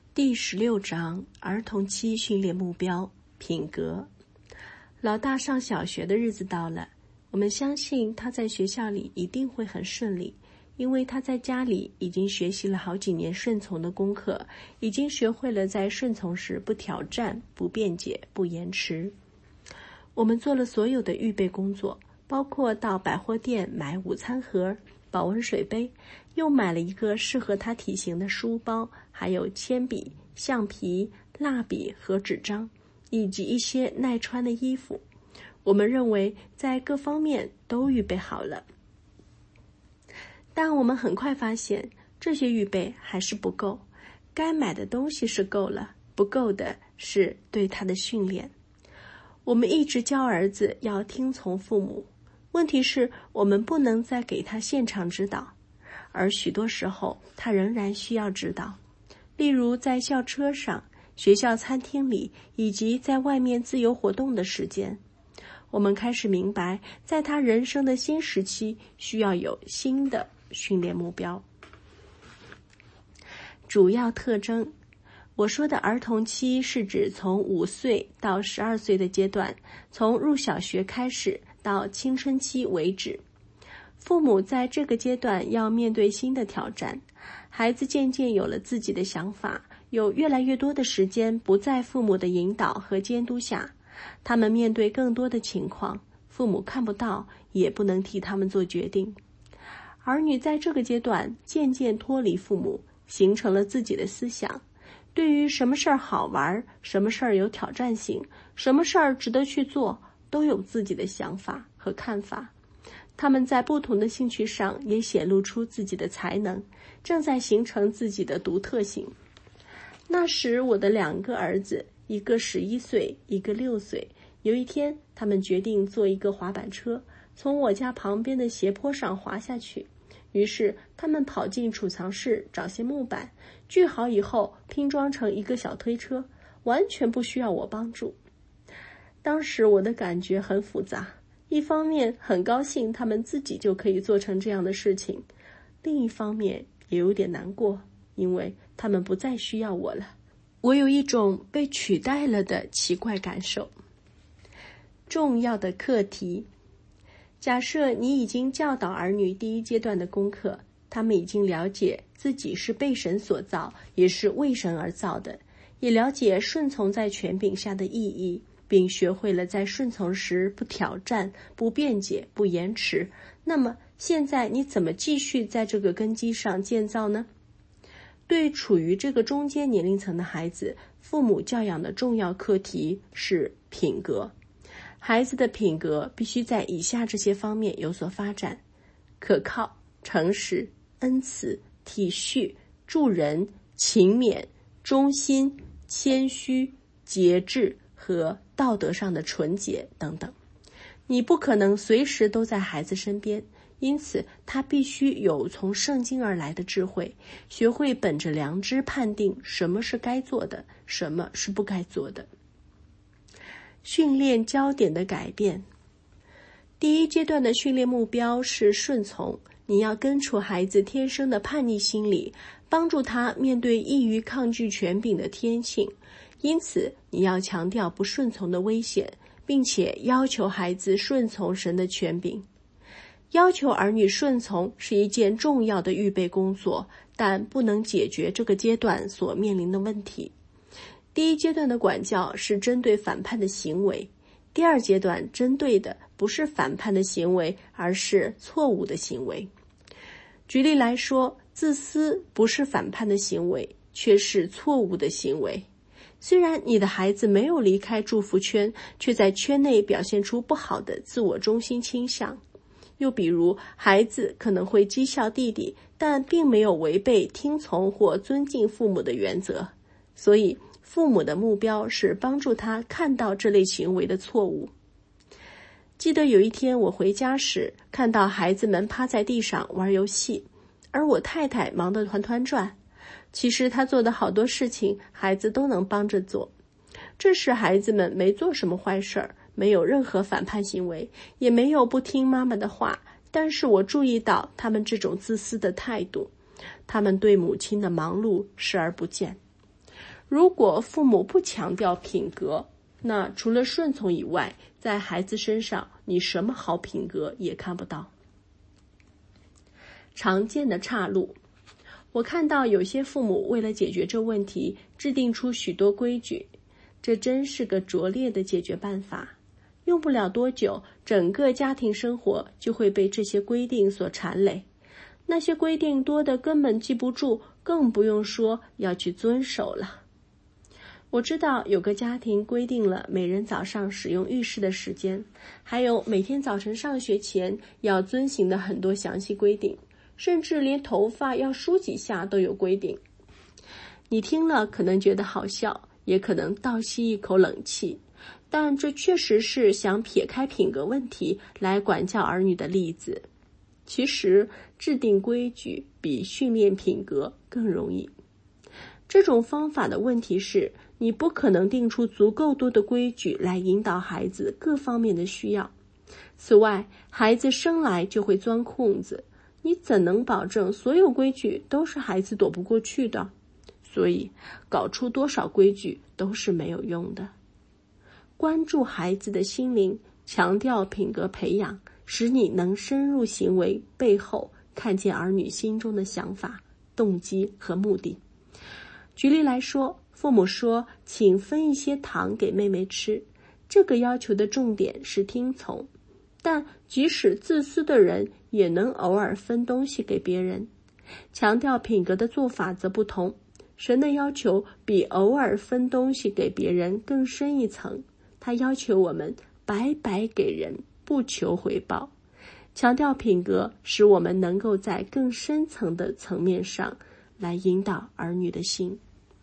第16章儿童期训练目标品格。老大上小学的日子到了，我们相信他在学校里一定会很顺利，因为他在家里已经学习了好几年顺从的功课，已经学会了在顺从时不挑战、不辩解、不延迟。我们做了所有的预备工作，包括到百货店买午餐盒、保温水杯，又买了一个适合他体型的书包，还有铅笔、橡皮、蜡笔和纸张，以及一些耐穿的衣服。我们认为在各方面都预备好了。但我们很快发现，这些预备还是不够。该买的东西是够了，不够的是对他的训练。我们一直教儿子要听从父母，问题是我们不能再给他现场指导，而许多时候他仍然需要指导。例如在校车上、学校餐厅里，以及在外面自由活动的时间。我们开始明白，在他人生的新时期需要有新的训练目标。主要特征，我说的儿童期是指从5岁到12岁的阶段，从入小学开始到青春期为止。父母在这个阶段要面对新的挑战，孩子渐渐有了自己的想法，有越来越多的时间不在父母的引导和监督下，他们面对更多的情况，父母看不到，也不能替他们做决定。儿女在这个阶段渐渐脱离父母，形成了自己的思想，对于什么事儿好玩，什么事儿有挑战性，什么事儿值得去做，都有自己的想法和看法。他们在不同的兴趣上也显露出自己的才能，正在形成自己的独特性。那时我的2个儿子，一个11岁，一个6岁。有一天，他们决定做一个滑板车，从我家旁边的斜坡上滑下去。于是他们跑进储藏室找些木板，锯好以后拼装成一个小推车，完全不需要我帮助。当时我的感觉很复杂，一方面很高兴他们自己就可以做成这样的事情，另一方面也有点难过，因为他们不再需要我了。我有一种被取代了的奇怪感受。重要的课题，假设你已经教导儿女第1阶段的功课，他们已经了解自己是被神所造，也是为神而造的，也了解顺从在权柄下的意义，并学会了在顺从时不挑战、不辩解、不延迟。那么现在你怎么继续在这个根基上建造呢？对处于这个中间年龄层的孩子，父母教养的重要课题是品格。孩子的品格必须在以下这些方面有所发展：可靠、诚实、恩慈、体恤、助人、勤勉、忠心、谦虚、节制和道德上的纯洁等等。你不可能随时都在孩子身边，因此他必须有从圣经而来的智慧，学会本着良知判定什么是该做的，什么是不该做的。训练焦点的改变。第1阶段的训练目标是顺从，你要根除孩子天生的叛逆心理，帮助他面对易于抗拒权柄的天性。因此你要强调不顺从的危险，并且要求孩子顺从神的权柄。要求儿女顺从是一件重要的预备工作，但不能解决这个阶段所面临的问题。第1阶段的管教是针对反叛的行为，第2阶段针对的不是反叛的行为，而是错误的行为。举例来说，自私不是反叛的行为，却是错误的行为。虽然你的孩子没有离开祝福圈，却在圈内表现出不好的自我中心倾向。又比如，孩子可能会讥笑弟弟，但并没有违背听从或尊敬父母的原则。所以父母的目标是帮助他看到这类行为的错误。记得有一天我回家时，看到孩子们趴在地上玩游戏，而我太太忙得团团转。其实她做的好多事情，孩子都能帮着做。这时孩子们没做什么坏事儿，没有任何反叛行为，也没有不听妈妈的话，但是我注意到他们这种自私的态度，他们对母亲的忙碌视而不见。 如果父母不强调品格，那除了顺从以外，在孩子身上你什么好品格也看不到。常见的岔路，我看到有些父母为了解决这问题，制定出许多规矩，这真是个拙劣的解决办法。用不了多久，整个家庭生活就会被这些规定所缠累。那些规定多得根本记不住，更不用说要去遵守了。我知道有个家庭规定了每人早上使用浴室的时间，还有每天早晨上学前要遵行的很多详细规定，甚至连头发要梳几下都有规定。你听了可能觉得好笑，也可能倒吸一口冷气，但这确实是想撇开品格问题来管教儿女的例子。其实制定规矩比训练品格更容易。这种方法的问题是，你不可能定出足够多的规矩来引导孩子各方面的需要。此外，孩子生来就会钻空子，你怎能保证所有规矩都是孩子躲不过去的？所以，搞出多少规矩都是没有用的。关注孩子的心灵，强调品格培养，使你能深入行为背后看见儿女心中的想法、动机和目的。举例来说，父母说请分一些糖给妹妹吃，这个要求的重点是听从，但即使自私的人也能偶尔分东西给别人。强调品格的做法则不同，神的要求比偶尔分东西给别人更深一层，他要求我们白白给人，不求回报。强调品格，使我们能够在更深层的层面上来引导儿女的心。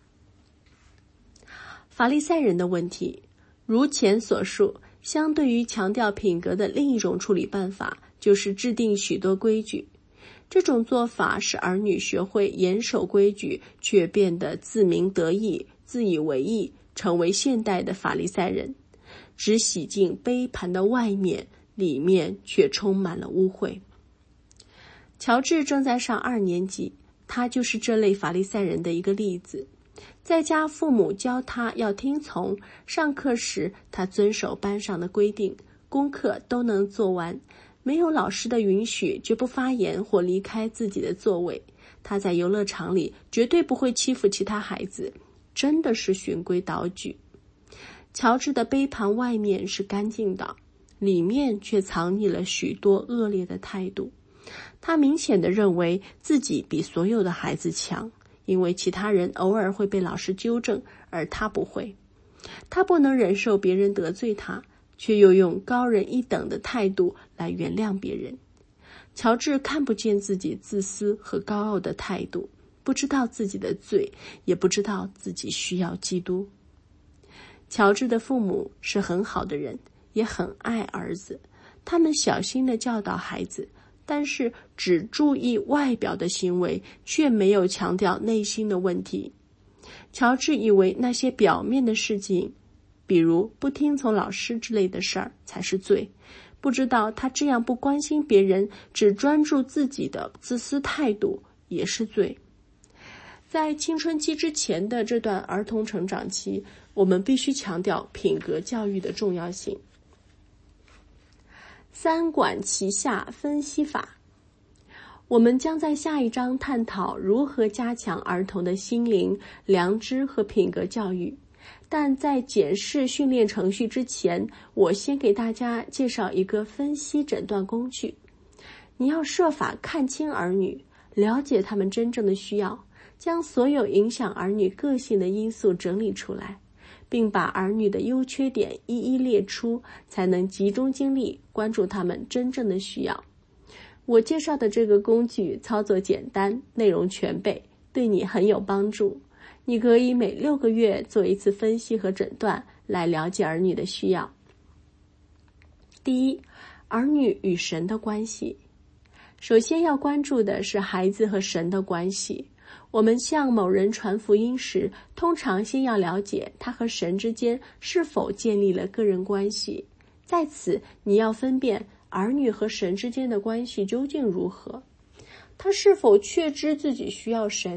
法利赛人的问题，如前所述，相对于强调品格的另一种处理办法，就是制定许多规矩。这种做法使儿女学会严守规矩，却变得自鸣得意、自以为意，成为现代的法利赛人，只洗净杯盘的外面，里面却充满了污秽。乔治正在上2年级，他就是这类法利赛人的一个例子。在家父母教他要听从，上课时他遵守班上的规定，功课都能做完，没有老师的允许绝不发言或离开自己的座位。他在游乐场里绝对不会欺负其他孩子，真的是循规蹈矩。乔治的杯盘外面是干净的，里面却藏匿了许多恶劣的态度。他明显地认为自己比所有的孩子强，因为其他人偶尔会被老师纠正，而他不会。他不能忍受别人得罪他，却又用高人一等的态度来原谅别人。乔治看不见自己自私和高傲的态度，不知道自己的罪，也不知道自己需要基督。乔治的父母是很好的人，也很爱儿子，他们小心地教导孩子，但是只注意外表的行为，却没有强调内心的问题。乔治以为那些表面的事情，比如不听从老师之类的事儿才是罪，不知道他这样不关心别人，只专注自己的自私态度也是罪。在青春期之前的这段儿童成长期，我们必须强调品格教育的重要性。3管齐下分析法，我们将在下一章探讨如何加强儿童的心灵、良知和品格教育。但在检视训练程序之前，我先给大家介绍一个分析诊断工具。你要设法看清儿女，了解他们真正的需要，将所有影响儿女个性的因素整理出来，并把儿女的优缺点一一列出，才能集中精力关注他们真正的需要。我介绍的这个工具操作简单，内容全备，对你很有帮助。你可以每6个月做一次分析和诊断，来了解儿女的需要。第一，儿女与神的关系。首先要关注的是孩子和神的关系。我们向某人传福音时，通常先要了解他和神之间是否建立了个人关系。在此，你要分辨儿女和神之间的关系究竟如何。他是否确知自己需要神？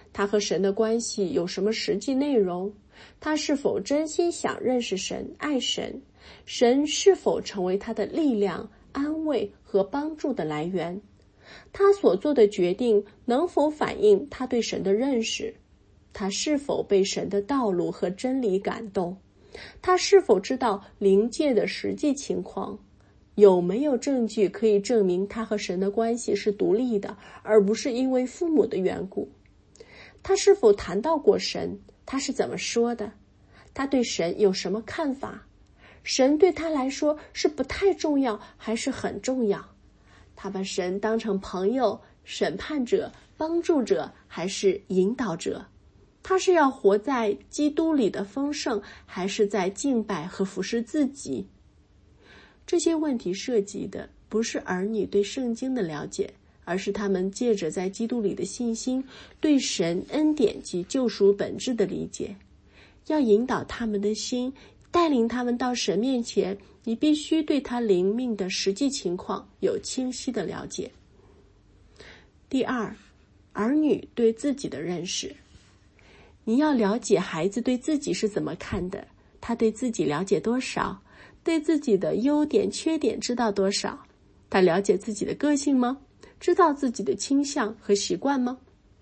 他和神的关系有什么实际内容？他是否真心想认识神、爱神？神是否成为他的力量、安慰和帮助的来源？他所做的决定能否反映他对神的认识？他是否被神的道路和真理感动？他是否知道灵界的实际情况？有没有证据可以证明他和神的关系是独立的，而不是因为父母的缘故？他是否谈到过神？他是怎么说的？他对神有什么看法？神对他来说是不太重要，还是很重要？他把神当成朋友、审判者、帮助者，还是引导者？他是要活在基督里的丰盛，还是在敬拜和服侍自己？这些问题涉及的不是儿女对圣经的了解，而是他们借着在基督里的信心，对神恩典及救赎本质的理解。要引导他们的心，带领他们到神面前，你必须对他灵命的实际情况有清晰的了解。第二，儿女对自己的认识。你要了解孩子对自己是怎么看的，他对自己了解多少，对自己的优点、缺点知道多少？他了解自己的个性吗？知道自己的倾向和习惯吗？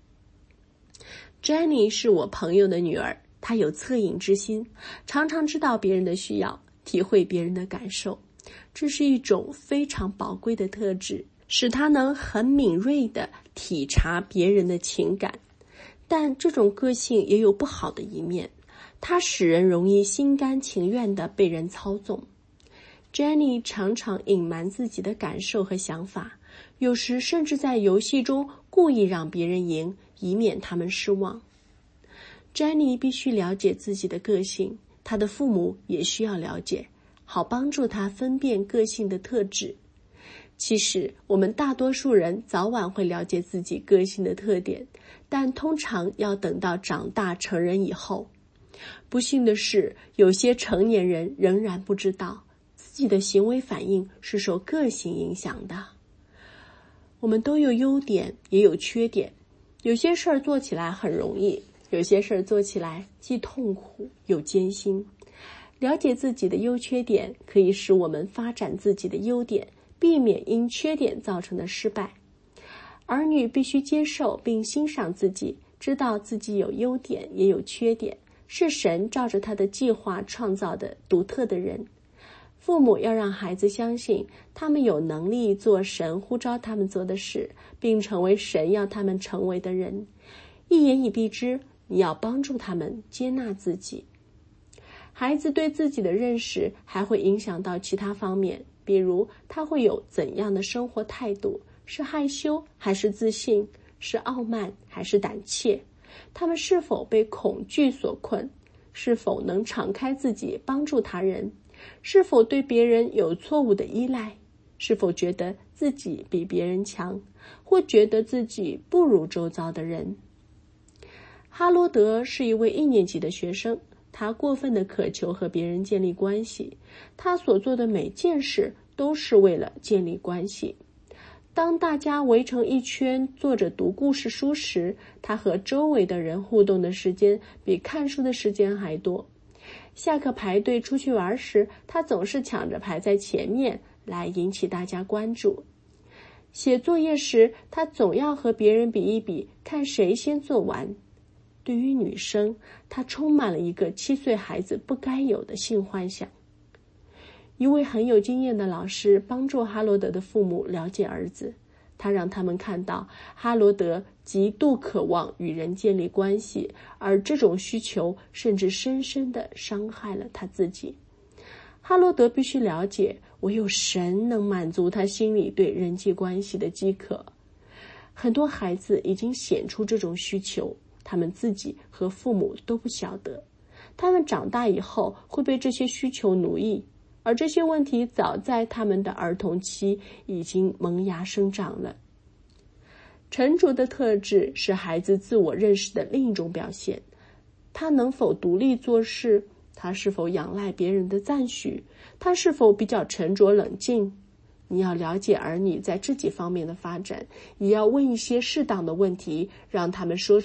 Jenny 是我朋友的女儿，她有恻隐之心，常常知道别人的需要，体会别人的感受。这是一种非常宝贵的特质，使她能很敏锐地体察别人的情感。但这种个性也有不好的一面，它使人容易心甘情愿地被人操纵。Jenny 常常隐瞒自己的感受和想法，有时甚至在游戏中故意让别人赢，以免他们失望。Jenny 必须了解自己的个性，她的父母也需要了解，好帮助她分辨个性的特质。其实我们大多数人早晚会了解自己个性的特点，但通常要等到长大成人以后。不幸的是，有些成年人仍然不知道自己的行为反应是受个性影响的。我们都有优点，也有缺点。有些事儿做起来很容易，有些事儿做起来既痛苦又艰辛。了解自己的优缺点，可以使我们发展自己的优点，避免因缺点造成的失败。儿女必须接受并欣赏自己，知道自己有优点也有缺点，是神照着他的计划创造的独特的人。父母要让孩子相信，他们有能力做神呼召他们做的事，并成为神要他们成为的人。一言以蔽之，你要帮助他们接纳自己。孩子对自己的认识还会影响到其他方面，比如他会有怎样的生活态度，是害羞还是自信，是傲慢还是胆怯，他们是否被恐惧所困，是否能敞开自己帮助他人，是否对别人有错误的依赖，是否觉得自己比别人强，或觉得自己不如周遭的人。哈罗德是一位1年级的学生，他过分地渴求和别人建立关系，他所做的每件事都是为了建立关系。当大家围成一圈坐着读故事书时，他和周围的人互动的时间比看书的时间还多。下课排队出去玩时，他总是抢着排在前面来引起大家关注。写作业时，他总要和别人比一比，看谁先做完。对于女生，他充满了一个7岁孩子不该有的性幻想。一位很有经验的老师帮助哈罗德的父母了解儿子，他让他们看到哈罗德极度渴望与人建立关系，而这种需求甚至深深地伤害了他自己。哈罗德必须了解，唯有神能满足他心里对人际关系的饥渴。很多孩子已经显出这种需求，他们自己和父母都不晓得，他们长大以后会被这些需求奴役，而这些问题早在他们的儿童期已经萌芽生长了。沉着的特质是孩子自我认识的另一种表现，他能否独立做事，他是否仰赖别人的赞许，他是否比较沉着冷静。你要了解儿女在这几方面的发展，也要问一些适当的问题，让他们说出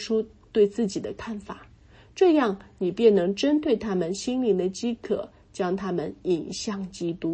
对自己的看法，这样你便能针对他们心灵的饥渴，将他们引向基督。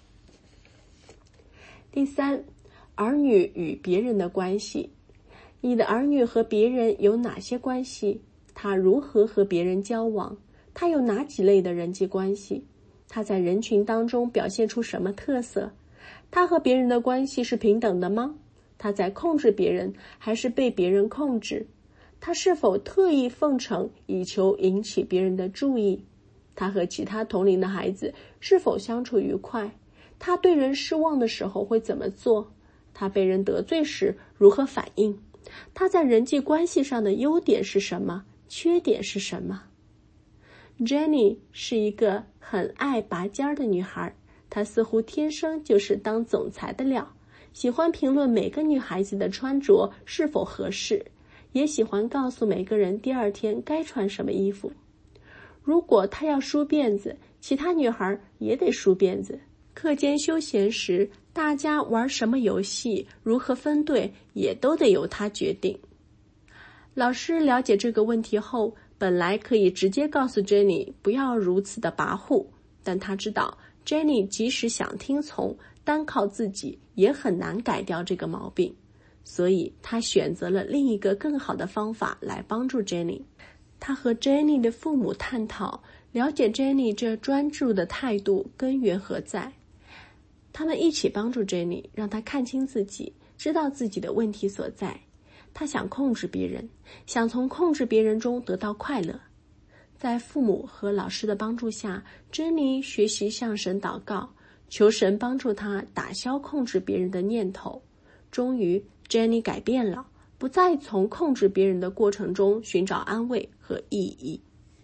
第三，儿女与别人的关系。你的儿女和别人有哪些关系？他如何和别人交往？他有哪几类的人际关系？他在人群当中表现出什么特色？他和别人的关系是平等的吗？他在控制别人，还是被别人控制？他是否特意奉承，以求引起别人的注意？他和其他同龄的孩子是否相处愉快？他对人失望的时候会怎么做？他被人得罪时如何反应？他在人际关系上的优点是什么？缺点是什么？ Jenny 是一个很爱拔尖的女孩，她似乎天生就是当总裁的料，喜欢评论每个女孩子的穿着是否合适，也喜欢告诉每个人第二天该穿什么衣服。如果她要梳辫子，其他女孩也得梳辫子。课间休闲时，大家玩什么游戏，如何分队，也都得由她决定。老师了解这个问题后，本来可以直接告诉 Jenny 不要如此的跋扈，但他知道 Jenny 即使想听从，单靠自己也很难改掉这个毛病，所以他选择了另一个更好的方法来帮助 Jenny。 他和 Jenny 的父母探讨，了解 Jenny 这专注的态度根源何在。他们一起帮助 Jenny， 让她看清自己，知道自己的问题所在。他想控制别人，想从控制别人中得到快乐。在父母和老师的帮助下，珍妮学习向神祷告，求神帮助她打消控制别人的念头。终于，珍妮改变了，不再从控制别人的过程中寻找安慰和意义。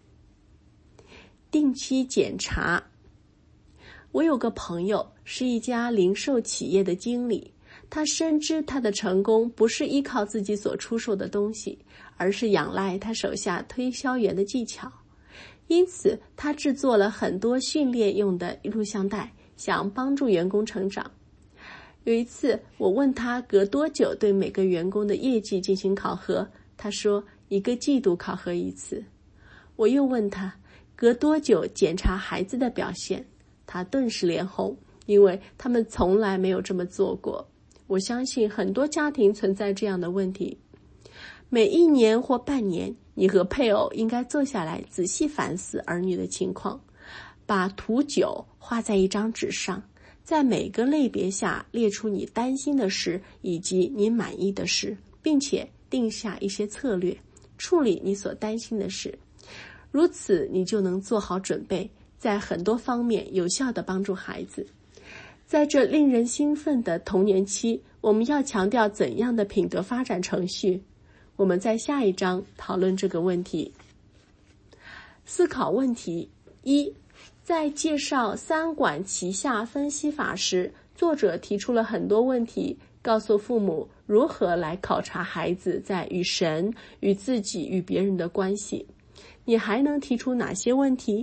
定期检查。我有个朋友是一家零售企业的经理，他深知他的成功不是依靠自己所出售的东西，而是仰赖他手下推销员的技巧。因此，他制作了很多训练用的录像带，想帮助员工成长。有一次，我问他隔多久对每个员工的业绩进行考核，他说1个季度考核一次。我又问他隔多久检查孩子的表现，他顿时脸红，因为他们从来没有这么做过。我相信很多家庭存在这样的问题。每1年或半年，你和配偶应该坐下来仔细反思儿女的情况，把图9画在一张纸上，在每个类别下列出你担心的事以及你满意的事，并且定下一些策略，处理你所担心的事。如此，你就能做好准备，在很多方面有效地帮助孩子。在这令人兴奋的童年期，我们要强调怎样的品德发展程序？我们在下一章讨论这个问题。思考问题1，在介绍3管齐下分析法时，作者提出了很多问题，告诉父母如何来考察孩子在与神、与自己、与别人的关系。你还能提出哪些问题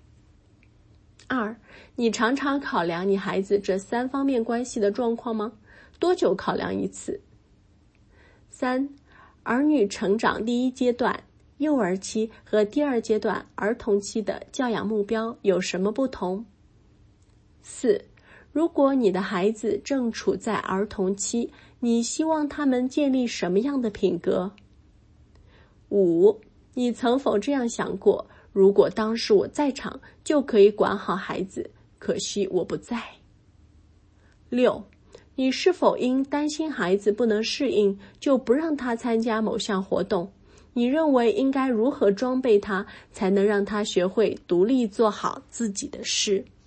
？2，你常常考量你孩子这3方面关系的状况吗？多久考量一次？3，儿女成长第1阶段幼儿期和第2阶段儿童期的教养目标有什么不同？4，如果你的孩子正处在儿童期，你希望他们建立什么样的品格？5，你曾否这样想过，如果当时我在场，就可以管好孩子，可惜我不在。6，你是否因担心孩子不能适应，就不让他参加某项活动？你认为应该如何装备他，才能让他学会独立做好自己的事？